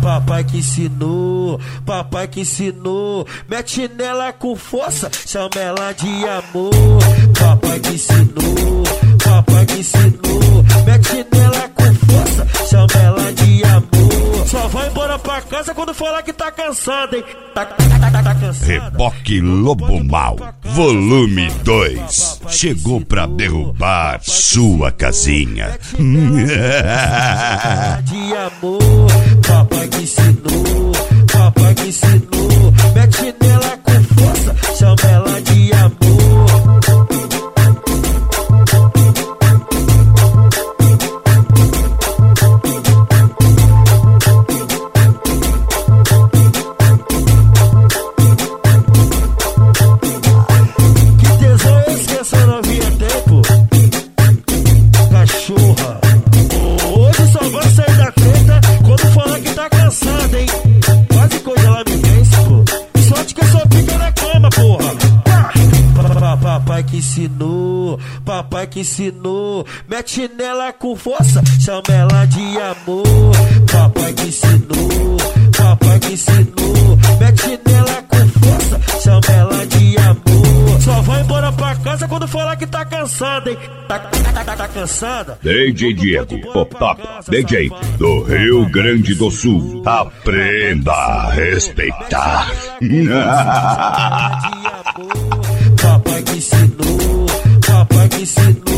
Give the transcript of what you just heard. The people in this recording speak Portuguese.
Papai que ensinou, papai que ensinou. Mete nela com força, chama ela de amor. Papai que ensinou, papai que ensinou. Mete nela com força, chama ela de amor. Só vai embora pra casa quando falar que tá cansado, hein? Tá cansado. Reboque Lobo Mal, volume 2. Chegou pra derrubar sua casinha. De amor, papai que ensinou, papai que ensinou. Mete nela com força, chama ela de amor. Que tesão é esse que essa novinha tem, pô? Cachorra. Hoje só vai sair da treta quando falar que tá cansada, hein? Quase que hoje ela me vence, pô. Sorte que eu só fica na cama, porra. Papai que ensinou, papai que ensinou. Mete nela com força, chama ela de amor. Papai que ensinou, papai que ensinou. Mete nela com força, chama ela de amor. Só vai embora pra casa quando falar que tá cansada, hein? Tá cansada? DJ Diego, o top DJ do Rio Grande do Sul. Aprenda a respeitar. Papai que ensinou, papai que ensinou.